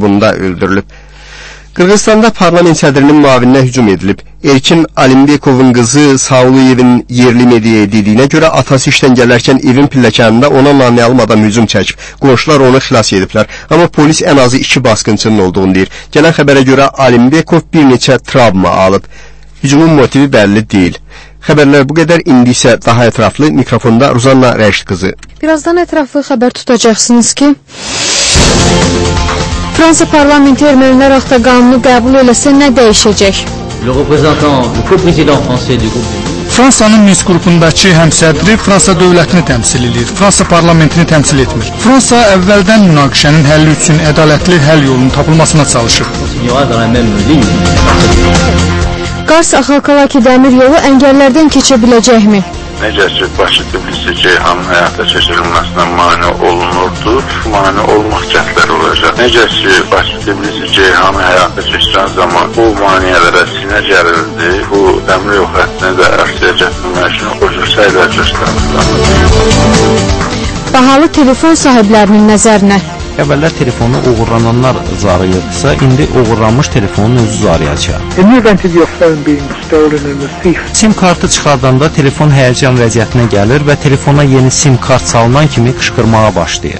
bunda öldürülüb. Qırğızstanda parlament sədrinin müavininə hücum edilib. Erkin Alimbekovun qızı Sauluyevin yerli mediaya dediyinə görə atası işdən gələrkən evin pilləkənində ona namə almadan hücum çəkib. Qonşular onu xilas ediblər. Amma polis ən azı 2 basqınçının olduğunu deyir. Gələn xəbərə görə Alimbekov bir neçə travma alıb. Hücumun motivi bəlli deyil. Xəbərlər bu qədər, indi isə daha ətraflı mikrofonda Ruzanna Rəşid qızı. Birazdan ətraflı xəbər tutacaqsınız ki, Fransa parlamenti ermənilər haqda qanunu qəbul eləsə nə dəyişəcək? Fransanın Minsk qrupundakı həmsədri Fransa dövlətini təmsil edir, Fransa parlamentini təmsil etmir. Fransa əvvəldən münaqişənin həlli üçün ədalətli həll yolunun tapılmasına çalışır. Qars-Axalkalaki dəmir yolu əngəllərdən keçə biləcəkmi? Necə ki, Bakı-Tbilisi-Ceyhan həyata keçirilməsinə mane olunurdu, mane olmaq cəhdləri olacaq. Necə ki, Bakı-Tbilisi-Ceyhan həyata keçirən zaman bu maneələrə sinə gərildi, bu dəmir yol xəttini də ərsəyə gətirmək üçün o cür səylər göstərildi. Bahalı telefon sahiblərinin nəzərinə. Əvvəllər telefonu uğurlananlar zarıyırdısa, indi uğurlanmış telefonun özü zarıyacaq. SIM kartı çıxardanda telefon həyəcan vəziyyətinə gəlir və telefona yeni SIM kart salınan kimi qışqırmağa başlayır.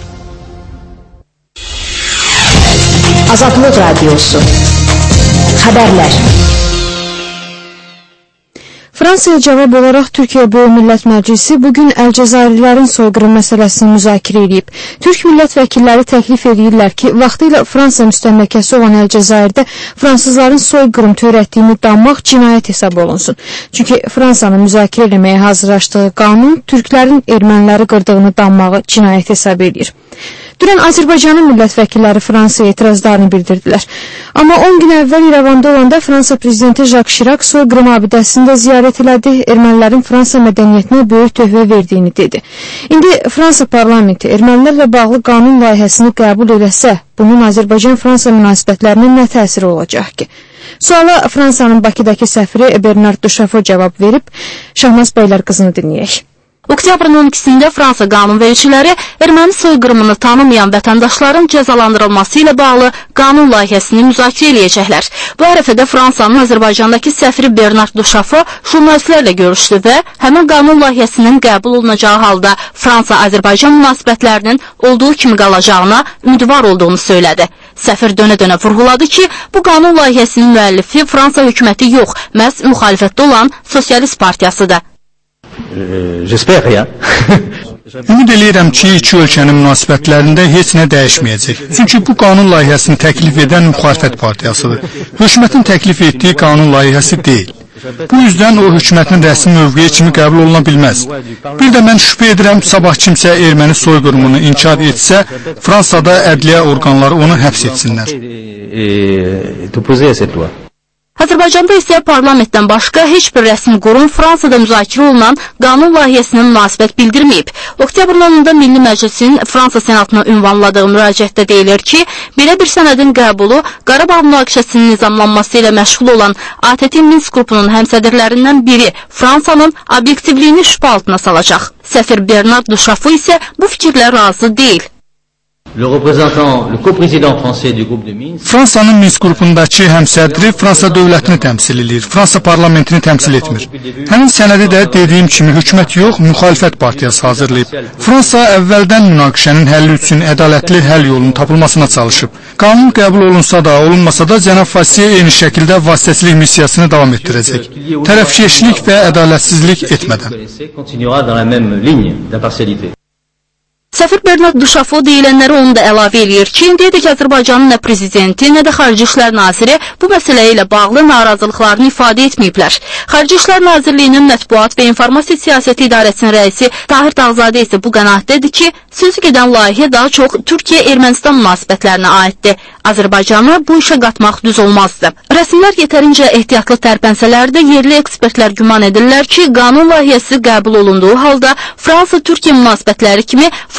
Azadlıq Radiosu Xəbərlər. Fransaya cavab olaraq Türkiyə Böyük Millət Məclisi bugün Əlcəzairlilərin soyqırım məsələsini müzakirə edib. Türk millət vəkilləri təklif edirlər ki, vaxtilə Fransa müstəmləkəsi olan Əlcəzairdə fransızların soyqırım törətdiyini danmaq cinayət hesab olunsun. Çünki Fransanın müzakirə eləməyə hazırlaşdığı qanun türklərin erməniləri qırdığını danmağı cinayət hesab edir. Dünən Azərbaycanın millət vəkilləri Fransaya etirazlarını bildirdilər. Amma 10 gün əvvəl İrəvanda olanda Fransa prezidenti Jacques Chirac soyqırım abidəsində ziyarət elədi, ermənilərin Fransa mədəniyyətinə böyük töhfə verdiyini dedi. İndi Fransa parlamenti ermənilərlə bağlı qanun layihəsini qəbul eləsə, bunun Azərbaycan-Fransa münasibətlərinin nə təsiri olacaq ki? Suala Fransanın Bakıdakı səfiri Bernard Duchafo cavab verib, Şahmaz Bəylər qızını dinləyək. Oktyabrın 12-sində Fransa qanunvericiləri erməni soyqırımını tanımayan vətəndaşların cəzalandırılması ilə bağlı qanun layihəsini müzakirə eləyəcəklər. Bu ərəfədə Fransanın Azərbaycandakı səfiri Bernard Duchafo jurnalistlərlə görüşdü və həmin qanun layihəsinin qəbul olunacağı halda Fransa-Azərbaycan münasibətlərinin olduğu kimi qalacağına ümidvar olduğunu söylədi. Səfir dönə-dönə vurğuladı ki, bu qanun layihəsinin müəllifi Fransa hökuməti yox, məhz müxalifətdə olan Sosialist Partiyasıdır. Ümid eləyirəm ki, iki ölkənin münasibətlərində heç nə dəyişməyəcək. Çünki bu qanun layihəsini təklif edən müxalifət partiyasıdır. Hökumətin təklif etdiyi qanun layihəsi deyil. Bu yüzdən o hökumətin rəsmi mövqeyi kimi qəbul oluna bilməz. Bir də mən şübhə edirəm, sabah kimsə erməni soyqırımını inkar etsə, Fransada ədliyyə orqanları onu həbs etsinlər. Azərbaycanda isə parlamentdən başqa heç bir rəsmi qurum Fransada müzakirə olunan qanun layihəsinə münasibət bildirməyib. Oktyabrın 10-da Milli Məclisin Fransa Senatına ünvanladığı müraciətdə deyilir ki, belə bir sənədin qəbulu Qarabağ münaqişəsinin nizamlanması ilə məşğul olan ATƏT Minsk qrupunun həmsədrlərindən biri Fransanın obyektivliyini şübhə altına salacaq. Səfir Bernard Duchafo isə bu fikirlə razı deyil. Fransanın Minsk qrupundakı həmsədri Fransa dövlətini təmsil edir, Fransa parlamentini təmsil etmir. Həmin sənədi də dediyim kimi hökumət yox, müxalifət partiyası hazırlayıb. Fransa əvvəldən münaqişənin həlli üçün ədalətli həll yolunun tapılmasına çalışıb. Qanun qəbul olunsa da, olunmasa da cənab Fassiye eyni şəkildə vasitəçilik missiyasını davam etdirəcək. Tərəfkeşlik və ədalətsizlik etmədən. Səfir Bernard Duchafo deyilənləri onu da əlavə eləyir ki, indiyədək Azərbaycanın nə prezidenti, nə də Xarici İşlər Naziri bu məsələ ilə bağlı narazılıqlarını ifadə etməyiblər. Xarici İşlər Nazirliyinin Mətbuat və İnformasiya Siyasəti İdarəsinin rəisi Tahir Dağzadə isə bu qənaətdədir ki, sözü gedən layihə daha çox Türkiyə-Ermənistan münasibətlərinə aiddir. Azərbaycanı bu işə qatmaq düz olmazdı. Rəsmilər yetərincə ehtiyatlı tərpənsələr də yerli ekspertlər güman edirlər ki, qanun layihəsi qəbul olunduğu halda Fransa-Türkiyə münasibətləri kimi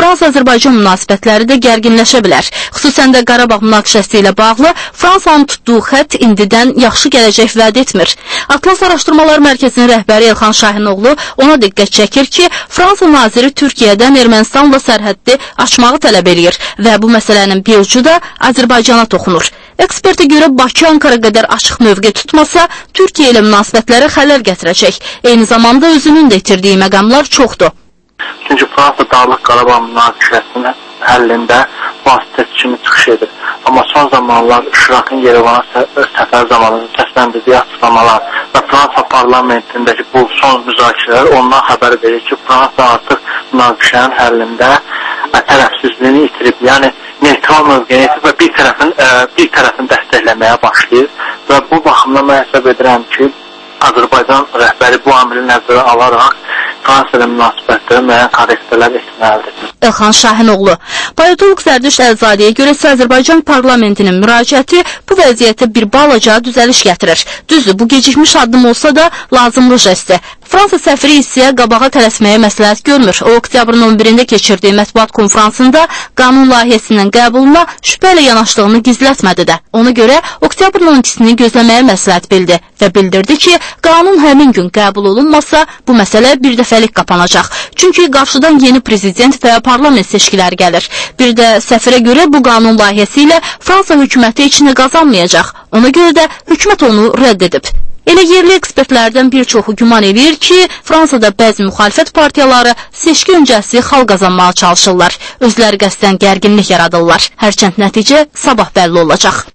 Fransa-Azərbaycan münasibətləri də gərginləşə bilər. Xüsusən də Qarabağ münaqişəsi ilə bağlı Fransanın tutduğu xətt indidən yaxşı gələcək vəd etmir. Atlas Araşdırmalar Mərkəzinin rəhbəri Elxan Şahinoğlu ona diqqət çəkir ki, Fransa naziri Türkiyədən Ermənistanla sərhəddi açmağı tələb edir və bu məsələnin bir ucu da Azərbaycana toxunur. Ekspertə görə Bakı Ankara qədər açıq mövqe tutmasa, Türkiyə ilə münasibətlərə xələl gətirəcək. Eyni zamanda özünün də itirdiyi məqamlar çoxdur. Çünki Fransa Dağlıq Qarabağ münaqişəsinin həllində vasitəçi kimi çıxış edir. Amma son zamanlar Şirakın Yerevana səfər zamanı səsləndirdiyi açıqlamalar və Fransa parlamentindəki bu son müzakirələr ondan xəbər verir ki, Fransa artıq münaqişənin həllində tərəfsizliyini itirib. Yəni neytral mövqeyini itirib və bir tərəfini dəstəkləməyə başlayır və bu baxımdan mən hesab edirəm ki, Azərbaycan rəhbəri bu amili nəzərə alaraq Fransa ilə münasibətlərə müəyyən korrektlər etməlidir. Elxan Şahinoğlu. Politolog Zərdüşt Əlzadəyə görə isə Azərbaycan parlamentinin müraciəti bu vəziyyətə bir balaca düzəliş gətirir. Düzdür, bu gecikmiş addım olsa da lazımlı jestdir. Fransa səfiri isə qabağa tələsməyə məsləhət görmür. O, oktyabrın 11-də keçirdiyi mətbuat konfransında qanun layihəsinin qəbuluna şübhə ilə yanaşdığını gizlətmədi də. Ona görə oktyabrın 12-sini gözləməyə məsləhət bildi və bildirdi ki, qanun həmin gün qəbul olunmasa, bu məsələ bir dəfəlik qapanacaq. Çünki qarşıdan yeni prezident və parlament seçkiləri gəlir. Bir də səfirə görə bu qanun layihəsi ilə Fransa hökuməti içini qazanmayacaq. Ona görə də hökumət onu rədd edib. Elə yerli ekspertlərdən bir çoxu güman edir ki, Fransada bəzi müxalifət partiyaları seçki öncəsi xal qazanmağa çalışırlar. Özləri qəsdən gərginlik yaradırlar. Hərçənd nəticə sabah bəlli olacaq.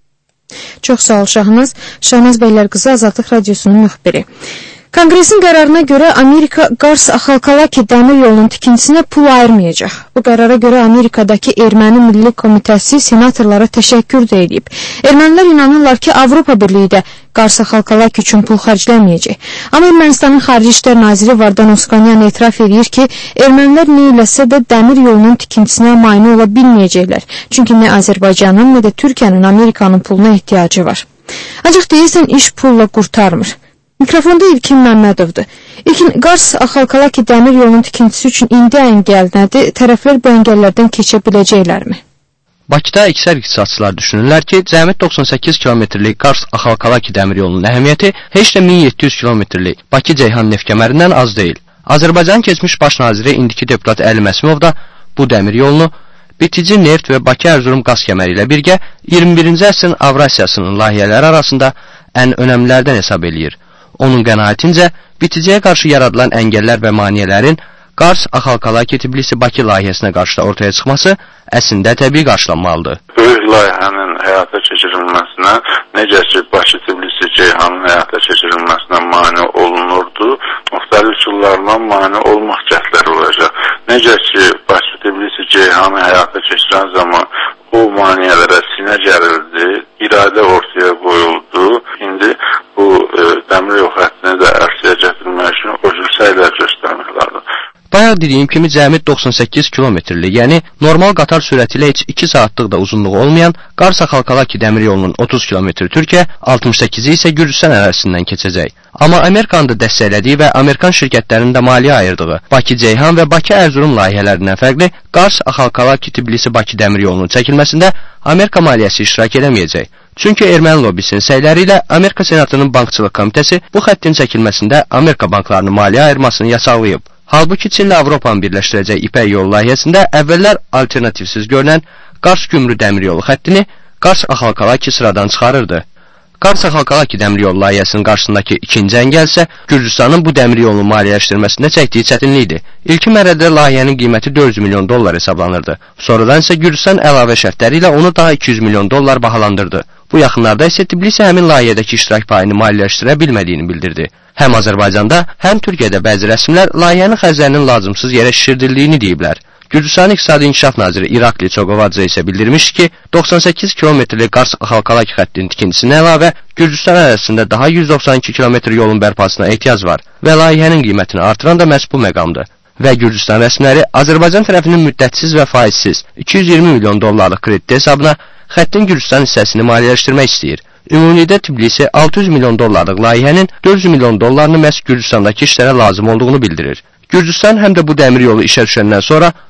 Çox sağ ol Şahnaz. Şahnaz Bəylərqızı, Azadlıq Radiosunun müxbiri. Konqresin qərarına görə Amerika Qars-Axalkalaki dəmir yolunun tikintisinə pul ayırmayacaq. Bu qərara görə Amerikadakı Erməni Milli Komitəsi senatorlara təşəkkür də edib. Ermənilər inanırlar ki, Avropa Birliyi də Qars-Axalkalaki üçün pul xərcləməyəcək. Amma Ermənistanın Xarici İşlər Naziri Vardan Oskanyan etiraf edir ki, ermənilər nə eləsə də dəmir yolunun tikintisinə mane ola bilməyəcəklər. Çünki nə Azərbaycanın, nə də Türkiyənin Amerikanın puluna ehtiyacı var. Ancaq deyirsən, iş pulla qurtarmır. Mikrofonda İlkin Məmmədovdur. İlkin, Qars-Axalkalaki dəmir yolunun tikintisi üçün indi əngəl nədir? Tərəflər bu əngəllərdən keçə biləcəklərmi? Bakıda əksər iqtisadçılar düşünürlər ki, cəmi 98 kilometrlik Qars-Axalkalaki dəmir yolunun əhəmiyyəti heç də 1700 kilometrlik Bakı-Ceyhan neft kəmərindən az deyil. Azərbaycanın keçmiş baş naziri indiki deputat Əli Məsumov da bu dəmir yolunu bitici neft və Bakı-Ərzurum qaz kəməri ilə birgə 21-ci əsrin Avrasiyasının layihələri arasında ən önəmlilərdən hesab eləyir. Onun qənaətincə, biticiyə qarşı yaradılan əngəllər və maniyələrin Qars-Axalkalaki Tbilisi-Bakı layihəsinə qarşı da ortaya çıxması əslində təbii qarşılanmalıdır. Böyük layihənin həyata keçirilməsinə, necə ki, Bakı-Tbilisi-Ceyhanın həyata keçirilməsinə mane olunurdu, müxtəlif üsullarla mane olmaq cəhdləri olacaq. Necə ki, Bakı-Tbilisi-Ceyhanı həyata keçirən zaman o maniyələrə sinə gərildi, iradə ortaya qoyuldu. İndi bu dəmir yol xəttini də ərsəyə gətirmək üçün o cür səylər göstərmək lazım. Bayaq dediyim kimi cəmi 98 kilometrli, yəni normal qatar sürəti ilə heç 2 saatlıq da uzunluğu olmayan Qars-Axalkalaki dəmir yolunun 30 kilometri Türkiyə, 68-i isə Gürcüstan ərazisindən keçəcək. Amma Amerikanın da dəstəklədiyi və Amerikan şirkətlərinin də maliyyə ayırdığı Bakı-Ceyhan və Bakı-Ərzurum layihələrindən fərqli Qars-Axalkalaki Tbilisi-Bakı dəmir yolunun çəkilməsində Amerika maliyyəsi iştirak edəməyəcək. Çünki erməni lobbisinin səyləri ilə Amerika Senatının Bankçılıq Komitəsi bu xəttin çəkilməsində Amerika banklarının maliyyə ayırmasını yasaqlayıb. Halbuki Çinlə Avropanı birləşdirəcək İpək yolu layihəsində əvvəllər alternativsiz görünən Qars-Gümrü dəmir yolu xəttini Qars-Axalkalaki sıradan çıxarırdı. Qars-Axalkalaki dəmir yolu layihəsinin qarşısındakı ikinci əngəl isə Gürcüstanın bu dəmir yolunu maliyyələşdirməsində çəkdiyi çətinlikdir. İlkin mərhələdə layihənin qiyməti 400 milyon dollar hesablanırdı. Sonradan isə Gürcüstan əlavə şərtləri ilə onu daha 200 milyon dollar bahalandırdı. Bu yaxınlarda isə Tbilisi həmin layihədəki iştirak payını maliyyələşdirə bilmədiyini bildirdi. Həm Azərbaycanda, həm Türkiyədə bəzi rəsmlər layihənin xərclərinin lazımsız yerə şişirdildiyini deyiblər. Gürcüstanın İqtisadi İnkişaf Naziri İrakli Çoqovadze isə bildirmiş ki, 98 kilometrlik Qars-Axalkalaki xəttinin tikintisinə əlavə Gürcüstan ərazisində daha 192 kilometr yolun bərpasına ehtiyac var və layihənin qiymətini artıran da məhz bu məqamdır. Və Gürcüstan rəsmiləri Azərbaycan tərəfinin müddətsiz və faizsiz 220 milyon dollarlıq krediti hesabına xəttin Gürcüstan hissəsini maliyyələşdirmək istəyir. Ümumilikdə Tbilisi 600 milyon dollarlıq layihənin 400 milyon dollarını məhz Gürcüstandakı işlərə lazım olduğunu bildirir. Gürcüstan həm də bu dəmir yolu işə düşəndən sonra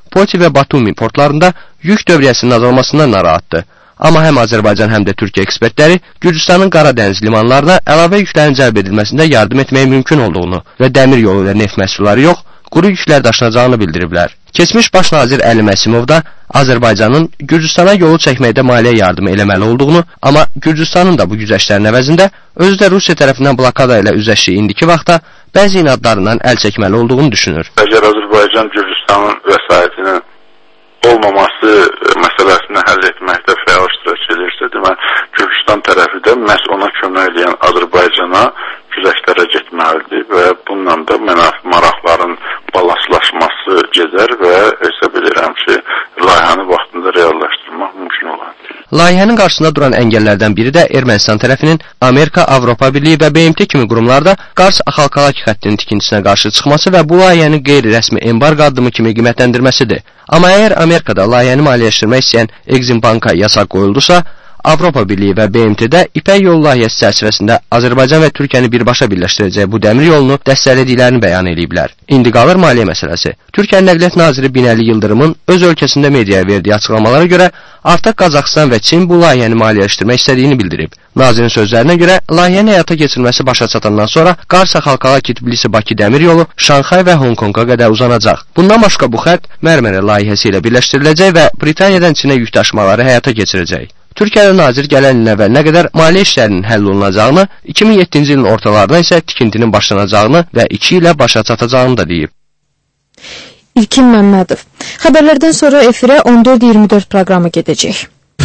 Poti və Batumi portlarında yük dövriyyəsinin azalmasından narahatdır. Amma həm Azərbaycan, həm də Türkiyə ekspertləri Gürcüstanın Qaradəniz limanlarına əlavə yüklərin cəlb edilməsində yardım etməyə mümkün olduğunu və dəmir yolu ilə neft məhsulları yox, quru yüklər daşınacağını bildiriblər. Keçmiş baş nazir Əli Məsimov da Azərbaycanın Gürcüstana yolu çəkməkdə maliyyə yardımı eləməli olduğunu, amma Gürcüstanın da bu güzəştlərin əvəzində özü də Rusiya tərəfindən blokada ilə üzləşdiyi indiki vaxtda bəzi inadlarından əl çəkməli olduğunu düşünür. Əgər Azərbaycan Gürcüstanın vəsaitinin olmaması məsələsini həll etməkdə fəal iştirak edirsə, deməli Gürcüstan tərəfi də məhz ona kömək edən Azərbaycana güzəştlərə getməlidir və bununla da maraqların balanslaşması gedər və hesab edirəm ki, layihəni vaxtında reallaşdırmaq mümkün olar. Layihənin qarşısında duran əngəllərdən biri də Ermənistan tərəfinin Amerika, Avropa Birliyi və BMT kimi qurumlarda Qars-Axalkalaki xəttinin tikintisinə qarşı çıxması və bu layihəni qeyri-rəsmi embargo addımı kimi qiymətləndirməsidir. Amma əgər Amerikada layihəni maliyyələşdirmək istəyən Exim Banka yasaq qoyuldusa, Avropa Birliyi və BMT-də İpək yolu layihəsi çərçivəsində Azərbaycan və Türkiyəni birbaşa birləşdirəcək bu dəmir yolunu dəstəklədiklərini bəyan ediblər. İndi qalır maliyyə məsələsi. Türkiyə Nəqliyyat Naziri Binəli Yıldırımın öz ölkəsində mediaya verdiyi açıqlamalara görə artıq Qazaxıstan və Çin bu layihəni maliyyələşdirmək istədiyini bildirib. Nazirin sözlərinə görə layihənin həyata keçirilməsi başa çatandan sonra Qars-Axalkalaki-Tbilisi-Bakı dəmir yolu Şanxay və Honkonga qədər uzanacaq. Bundan başqa bu xətt Mərmərə layihəsi ilə birləşdiriləcək və Britaniyadan Çinə yük daşımaları həyata keçirəcək. Türkiyəli nazir gələn ilin əvvəlinə qədər maliyyə işlərinin həll olunacağını, 2007-ci ilin ortalarına isə tikintinin başlanacağını və 2 ilə başa çatacağını da deyib. İlkin Məmmədov. Xəbərlərdən sonra efirə 14-24 proqramı gedəcək.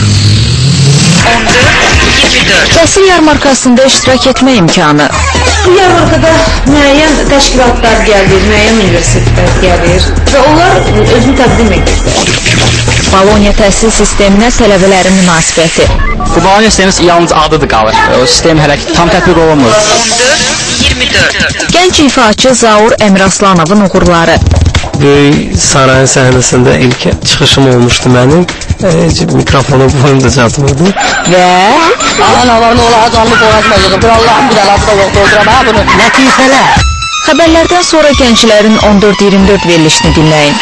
14-24 Təhsil yarmarkasında iştirak etmə imkanı. Bu yarmarkada müəyyən təşkilatlar gəlir, müəyyən universitetlər gəlir və onlar özünü təqdim edir. Bologna təhsil sisteminə tələbələrin münasibəti. Bu Bologna sistemi yalnız adıdır qalır. O sistem hələ tam tətbiq olunmur. 14-24 Gənc ifaçı Zaur Əmiraslanovun uğurları. Böyük sarayın səhnəsində ilk çıxışım olmuşdu mənim. Mikrofonu boyumda çatmırdı. Və Analarını olaraq canlı boğazmayacaq. Bir Allah'ın bir alası da dolduram ha bunu. Lətifələr. Xəbərlərdən sonra gənclərin 14-24 verilişini dinləyin.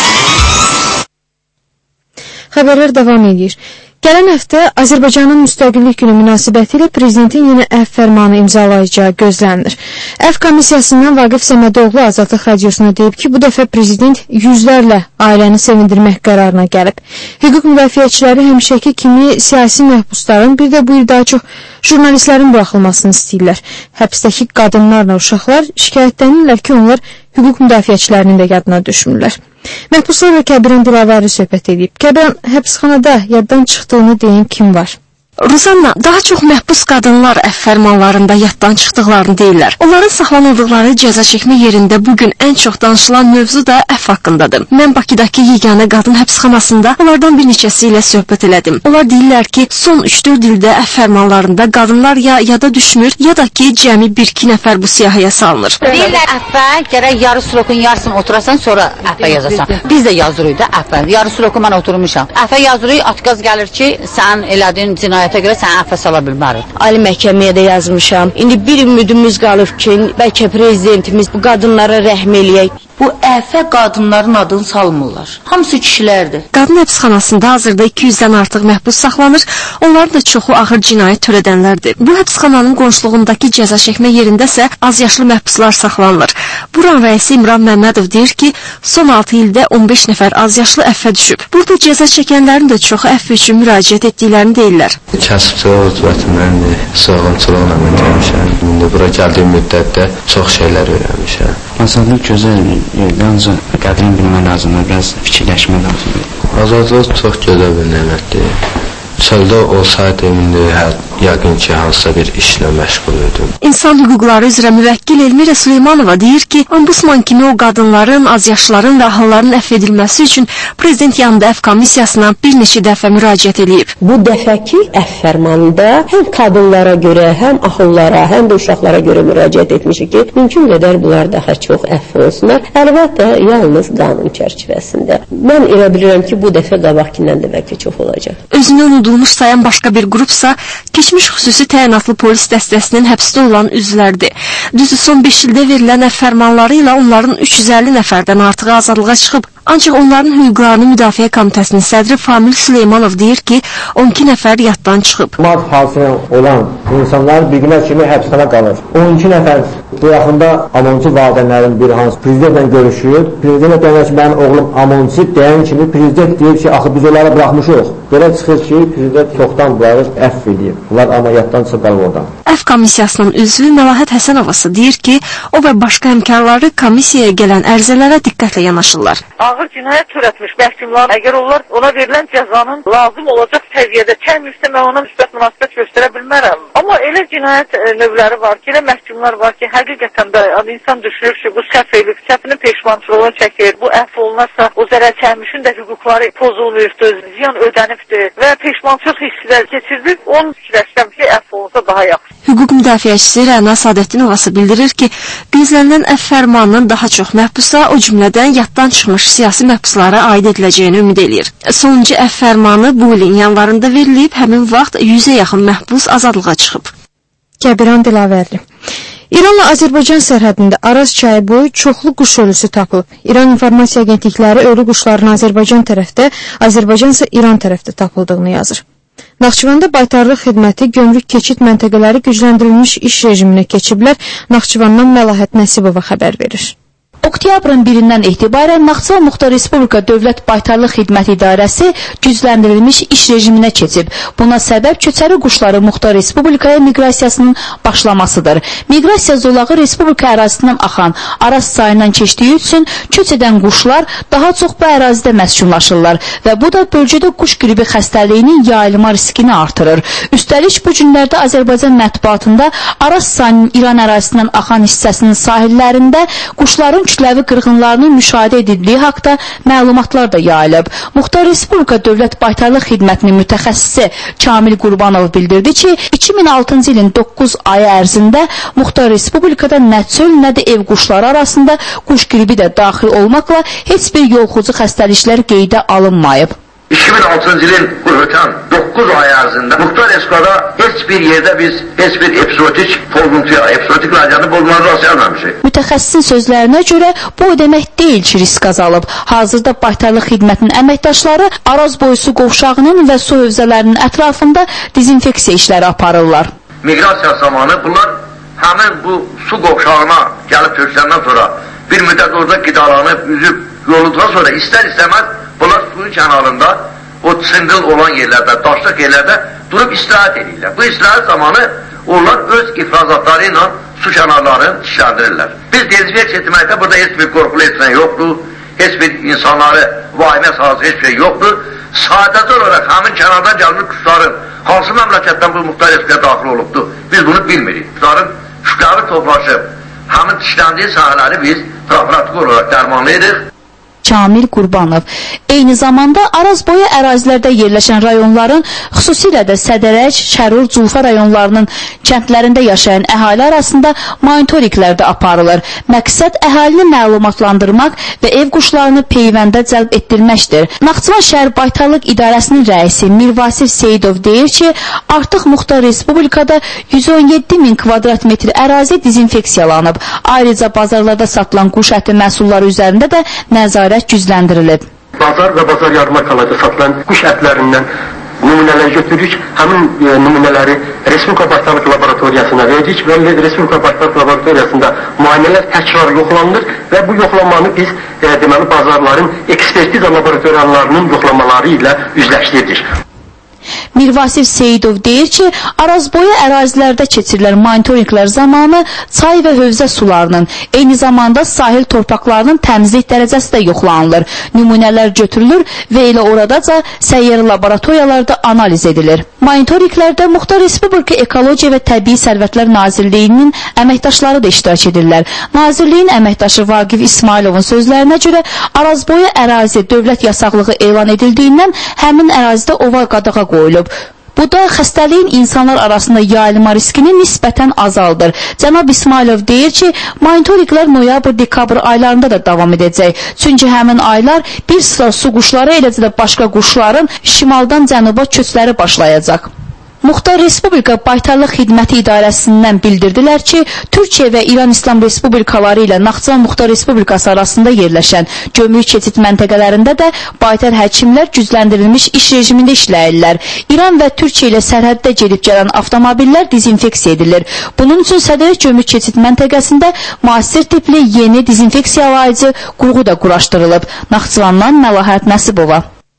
Xəbərlər davam edir. Gələn həftə Azərbaycanın Müstəqillik Günü münasibətilə prezidentin yeni əfv fərmanı imzalayacağı gözlənilir. Əfv komissiyasından Vaqif Səmədoğlu Azadlıq Radiosuna deyib ki, bu dəfə prezident yüzlərlə ailəni sevindirmək qərarına gəlib. Hüquq müdafiəçiləri həmişəki kimi siyasi məhbusların, bir də bu il daha çox jurnalistlərin buraxılmasını istəyirlər. Həbsdəki qadınlarla uşaqlar şikayətlənirlər ki, onlar hüquq müdafiəçilərinin də yadına düşmürlər. Məhbuslar və Kəbirən Dilavari söhbət edib. Kəbirən, həbsxanada yaddan çıxdığını deyən kim var? Ruzanna, daha çox məhbus qadınlar əfv fərmanlarında yaddan çıxdıqlarını deyirlər. Onların saxlanıldıqları cəza çəkmə yerində bugün ən çox danışılan mövzu da əfv haqqındadır. Mən Bakıdakı yeganə qadın həbsxanasında onlardan bir neçəsi ilə söhbət elədim. Onlar deyirlər ki, son 3-4 ildə əfv fərmanlarında qadınlar ya yada düşmür, ya da ki, cəmi 1-2 nəfər bu siyahıya salınır. Deyirlər əfvə, gərək yarı sürokun yarısını oturasan, sonra əfvə yazasan. Biz də yazırıq da əfvə. Yarı süroku mən oturmuşam. Əfvə yazırıq, atqaz gəlir ki, sən elədin cinayət görə sən əfvə sala bilmərik. Ali məhkəməyə də yazmışam. İndi bir ümidimiz qalıb ki, bəlkə prezidentimiz bu qadınlara rəhm eləyək. Bu əfvə qadınların adını salmırlar. Hamısı kişilərdir. Qadın həbsxanasında hazırda 200-dən artıq məhbus saxlanır. Onların da çoxu ağır cinayət törədənlərdir. Bu həbsxananın qonşuluğundakı cəza çəkmə yerindəsə az yaşlı məhbuslar saxlanılır. Buran rəisi İmran Məmmədov deyir ki, son 6 ildə 15 nəfər az yaşlı əfvə düşüb. Burada cəza çəkənlərin də çoxu əfv üçün müraciət etdiklərini deyirlər. Kəsbçi vəzifəməndir, sığınçılıqla öyrənmişəm. İndi bura gəldiyim müddətdə çox şeylər öyrənmişəm. Azadlıq gözəl bir ancaq qədrini bilmək lazımdır, biraz fikirləşmək lazımdır. Azadlıq çox gözəl bir nemətdir. Çöldə olsaydım, indi yəqin ki, hansısa bir işlə məşğul idim. İnsan hüquqları üzrə müvəkkil Elmira Süleymanova deyir ki, ombudsman kimi o qadınların, azyaşlıların və ahılların əfv edilməsi üçün prezident yanında əfv komissiyasına bir neçə dəfə müraciət edib. Bu dəfəki əfv fərmanında həm qadınlara görə, həm ahıllara, həm də uşaqlara görə müraciət etmişik ki, mümkün qədər bunlar daha çox əfv olsunlar. Əlbəttə, yalnız qanun çərçivəsində. Mən elə bilirəm ki, bu dəfə qabaqkindən də bəlkə çox olacaq. Özünü unudulmuş sayan başqa bir qrupsa keçmiş xüsusi təyinatlı polis dəstəsinin həbsdə olan üzvlərdir. Düzü son 5 ildə verilən əfv fərmanları ilə onların 350 nəfərdən artığı azadlığa çıxıb. Ancaq onların hüquqlarını müdafiə komitəsinin sədri Famil Süleymanov deyir ki, 12 nəfər yaddan çıxıb. Mart hadisələ olan insanlar bir günə kimi həbsxana qalır. 12 nəfər bu yaxında Amonçi valideynlərin biri hansı prezidentlə görüşüyor. Prezidentlə deyir ki, mənim oğlum Amonçi deyən kimi prezident deyir ki, axı biz onları bıraxmışıq. Belə çıxır ki, prezident çoxdan bunları əfv edib. Bunlar əməliyyatdan çıxıb oradan. Əfv komissiyasının üzvü Məlahət Həsənovası deyir ki, o və başqa həmkarları komissiyaya gələn ərizələrə diqqətlə yanaşırlar. Ağır cinayət törətmiş məhkumlar, əgər onlar ona verilən cəzanın lazım olacaq səviyyədə çəkmirsə, mən ona müsbət münasibət göstərə bilmərəm. Amma elə cinayət növləri var ki, elə məhkumlar var ki, həqiqətən də insan düşünür ki, bu səhv edib, səhvinin peşmançılığını çəkir, bu əfv olunarsa, o zərər çəkmişin də hüquqları pozulmuyubdur, ziyan ödənibdir və peşmançılıq hisslər keçirdib, onu fikirləşirəm ki, əfv olunsa daha yaxşı. Hüquq müdafiəçisi Rəna Sadətdinovası bildirir ki, gözlənilən əfv fərmanının daha çox məhbusa, o cümlədən yaddan çıxmış siyasi məhbuslara aid ediləcəyini ümid eləyir. Sonuncu əfv fərmanı bu ilin yanvarında verilib, həmin vaxt 100-ə yaxın məhbus azadlığa çıxıb. Kəbiran Dilavərli. İranla Azərbaycan sərhədində Araz çayı boyu çoxlu quş ölüsü tapılıb. İran informasiya agentlikləri ölü quşların Azərbaycan tərəfdə, Azərbaycan isə İran tərəfdə tapıldığını yazır. Naxçıvanda baytarlıq xidməti gömrük keçid məntəqələri gücləndirilmiş iş rejiminə keçiblər. Naxçıvandan Məlahət Nəsibova xəbər verir. Oktyabrın 1-dən etibarən Naxçıvan Muxtar Respublika Dövlət Baytarlıq Xidməti İdarəsi gücləndirilmiş iş rejiminə keçib. Buna səbəb köçəri quşları Muxtar Respublikaya miqrasiyasının başlamasıdır. Miqrasiya zolağı Respublika ərazisindən axan Araz çayından keçdiyi üçün köç edən quşlar daha çox bu ərazidə məskunlaşırlar və bu da bölgədə quş qripi xəstəliyinin yayılma riskini artırır. Üstəlik bu günlərdə Azərbaycan mətbuatında Araz çayının İran ərazisindən axan hissəsinin sahillərində quşların kütləvi qırğınlarının müşahidə edildiyi haqda məlumatlar da yayılıb. Muxtar Respublika Dövlət Baytarlıq Xidmətinin mütəxəssisi Kamil Qurbanov bildirdi ki, 2006-cı ilin 9 ayı ərzində Muxtar Respublikada nə çöl, nə də ev quşları arasında quş qripi də daxil olmaqla heç bir yolxucu xəstəliklər qeydə alınmayıb. 2006-cı ilin bu ötən 9 ay ərzində Muxtar Respublikada heç bir yerdə biz heç bir epizodik pozuntuya, epizodik radiyanı bozmanı rast gəlməmişik. Mütəxəssisin sözlərinə görə bu o demək deyil ki, risk azalıb. Hazırda Baytarlıq Xidmətinin əməkdaşları Araz boyu su qovşağının və su hövzələrinin ətrafında dezinfeksiya işləri aparırlar. Miqrasiya zamanı bunlar həmin bu su qovşağına gəlib kökləndən sonra bir müddət orada qidalanıb, üzüb, yolundan sonra istər-istəməz bunlar suyun kənarında, o çınqıl olan yerlərdə, daşlıq yerlərdə durub istirahət edirlər. Bu istirahət zamanı onlar öz ifrazatları ilə su kənarlarını işləndirirlər. Biz dezinfeksiya etməkdə burada heç bir qorxulu etmək yoxdur, heç bir insanları vahimə salacaq heç bir şey yoxdur. Sadəcə olaraq həmin kənardan gəlmiş quşların hansı məmləkətdən bu Muxtar Respublikaya daxil olubdur, biz bunu bilmirik. Quşların şükəvi toplaşıb, həmin dişləndiyi sahələri biz profilaktik olaraq dərmanlayırıq. Kamil Qurbanov. Eyni zamanda Araz boyu ərazilərdə yerləşən rayonların, xüsusilə də Sədərək, Şərur, Culfa rayonlarının kəndlərində yaşayan əhali arasında monitorinqlər də aparılır. Məqsəd əhalini məlumatlandırmaq və ev quşlarını peyvəndə cəlb etdirməkdir. Naxçıvan şəhər Baytarlıq İdarəsinin rəisi Mirvasif Seyidov deyir ki, artıq Muxtar Respublikada 117 min kvadrat metr ərazi dezinfeksiyalanıb. Ayrıca bazarlarda satılan quş əti məhsulları üzərində də nəzarət gücləndirilib. Bazar və bazar yarmarkalarda satılan quş ətlərindən nümunələr götürürük. Həmin nümunələri Respublika Baytarlıq Laboratoriyasına veririk və Respublika Baytarlıq Laboratoriyasında müayinələr təkrar yoxlanılır və bu yoxlamanı biz deməli bazarların ekspertiza laboratoriyalarının yoxlamaları ilə üzləşdiririk. Mirvasif Seyidov deyir ki, Araz boyu ərazilərdə keçirilən monitorinqlər zamanı çay və hövzə sularının, eyni zamanda sahil torpaqlarının təmizlik dərəcəsi də yoxlanılır. Nümunələr götürülür və elə oradaca səyyarə laboratoriyalarda analiz edilir. Monitorinqlərdə Muxtar Respublika Ekologiya və Təbii Sərvətlər Nazirliyinin əməkdaşları da iştirak edirlər. Nazirliyin əməkdaşı Vaqif İsmailovun sözlərinə görə Araz boyu ərazi dövlət yasaqlığı elan edildiyindən həmin ərazidə ova qadağa qoyulub. Bu da xəstəliyin insanlar arasında yayılma riskini nisbətən azaldır. Cənab İsmailov deyir ki, monitorinqlər noyabr-dekabr aylarında da davam edəcək. Çünki həmin aylar bir sıra su quşları, eləcə də başqa quşların şimaldan cənuba köçləri başlayacaq. Muxtar Respublika Baytarlıq Xidməti İdarəsindən bildirdilər ki, Türkiyə və İran İslam Respublikaları ilə Naxçıvan Muxtar Respublikası arasında yerləşən gömrük keçid məntəqələrində də baytar həkimlər gücləndirilmiş iş rejimində işləyirlər. İran və Türkiyə ilə sərhəddə gedib gələn avtomobillər dezinfeksiya edilir. Bunun üçün Sədərək gömrük keçid məntəqəsində müasir tipli yeni dezinfeksiya alayıcı qurğu da quraşdırılıb. Naxçıvandan Məlahət Nəsibova.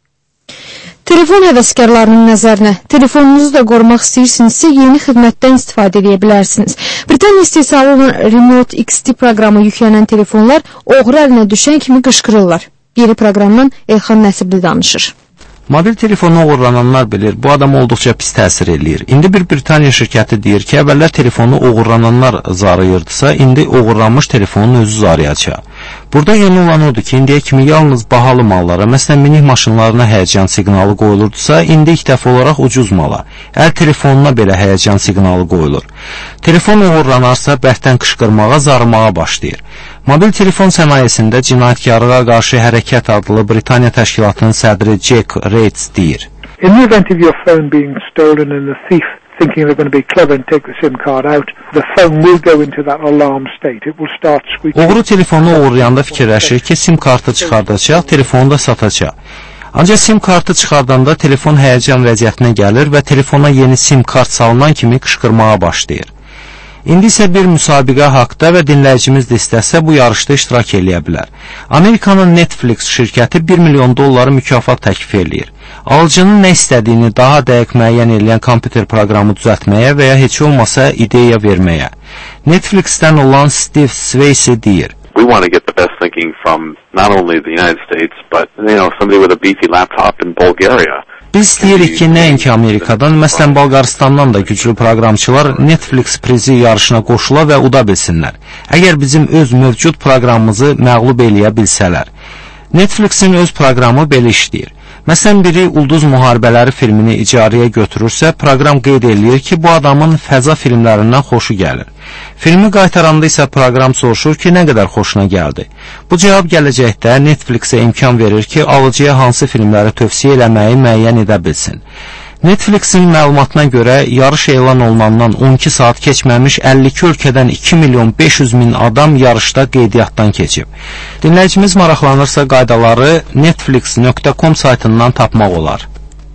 Telefon həvəskarlarının nəzərinə, telefonunuzu da qorumaq istəyirsinizsə, yeni xidmətdən istifadə edə bilərsiniz. Britaniya istehsalı olan Remote XT proqramı yüklənən telefonlar oğru əlinə düşən kimi qışqırırlar. Yeni proqramdan Elxan Nəsibli danışır. Mobil telefonu oğurlananlar bilir, bu adam olduqca pis təsir eləyir. İndi bir Britaniya şirkəti deyir ki, əvvəllər telefonu oğurlananlar zarıyırdısa, indi oğurlanmış telefonun özü zarıyacaq. Burada yeni olan odur ki, indiyə kimi yalnız bahalı mallara, məsələn minik maşınlarına həyəcan siqnalı qoyulurdusa, indi ilk dəfə olaraq ucuz mala, əl telefonuna belə həyəcan siqnalı qoyulur. Telefon oğurlanarsa, bərkdən qışqırmağa, zarımağa başlayır. Mobil telefon sənayesində cinayətkarlığa qarşı hərəkət adlı Britaniya təşkilatının sədri Jack Rates deyir. In the event of your phone being stolen and the thief thinking they're going to be clever and take the SIM card out, the phone will go into that alarm state. It will start squeaking. Oğru telefonu oğurlayanda fikirləşir ki, SIM kartı çıxardacaq, telefonu da satacaq. Ancaq SIM kartı çıxardanda telefon həyəcan vəziyyətinə gəlir və telefona yeni SIM kart salınan kimi qışqırmağa başlayır. İndi isə bir müsabiqə haqda və dinləyicimiz də istəsə bu yarışda iştirak eləyə bilər. Amerikanın Netflix şirkəti $1 milyon mükafat təklif eləyir. Alıcının nə istədiyini daha dəqiq müəyyən edən kompüter proqramı düzəltməyə və ya heç olmasa ideya verməyə. Netflixdən olan Steve Swayze deyir. We want to get the best thinking from not only the United States, but somebody with a beefy laptop in Bulgaria. Biz istəyirik ki, nəinki Amerikadan, məsələn, Bolqaristandan da güclü proqramçılar Netflix prizi yarışına qoşula və uda bilsinlər. Əgər bizim öz mövcud proqramımızı məğlub eləyə bilsələr. Netflixin öz proqramı belə işləyir. Məsələn, biri Ulduz Müharibələri filmini icarəyə götürürsə, proqram qeyd eləyir ki, bu adamın fəza filmlərindən xoşu gəlir. Filmi qaytaranda isə proqram soruşur ki, nə qədər xoşuna gəldi. Bu cavab gələcəkdə Netflixə imkan verir ki, alıcıya hansı filmləri tövsiyə eləməyi müəyyən edə bilsin. Netflixin məlumatına görə yarış elan olunandan 12 saat keçməmiş 52 ölkədən 2.500.000 adam yarışda qeydiyyatdan keçib. Dinləyicimiz maraqlanırsa qaydaları netflix.com saytından tapmaq olar.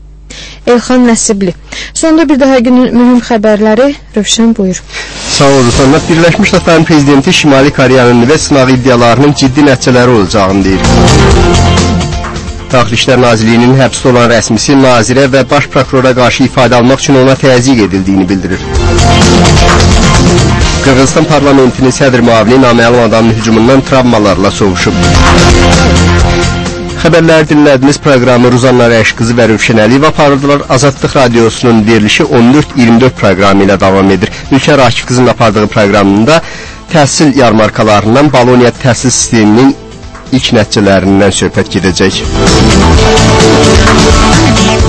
Elxan Nəsibli. Sonda bir daha günün mühüm xəbərləri Rövşən buyur. Sağ olun. Sonra Birləşmiş Ştatların prezidenti Şimali Koreyanın nüvə sınağı iddialarının ciddi nəticələri olacağını deyir. Daxili İşlər Nazirliyinin həbsdə olan rəsmisi nazirə və baş prokurora qarşı ifadə almaq üçün ona təzyiq edildiyini bildirir. Qırğızstan parlamentinin sədr müavini naməlum adamın hücumundan travmalarla sovuşub. Xəbərləri dinlədiniz proqramı Ruzanna Rəşqızı və Rövşən Əliyev aparırdılar. Azadlıq Radiosunun verilişi 14-24 proqramı ilə davam edir. Ülkər Akif qızın apardığı proqramında təhsil yarmarkalarından Boloniya təhsil sisteminin ilk nəticələrindən söhbət gedəcək.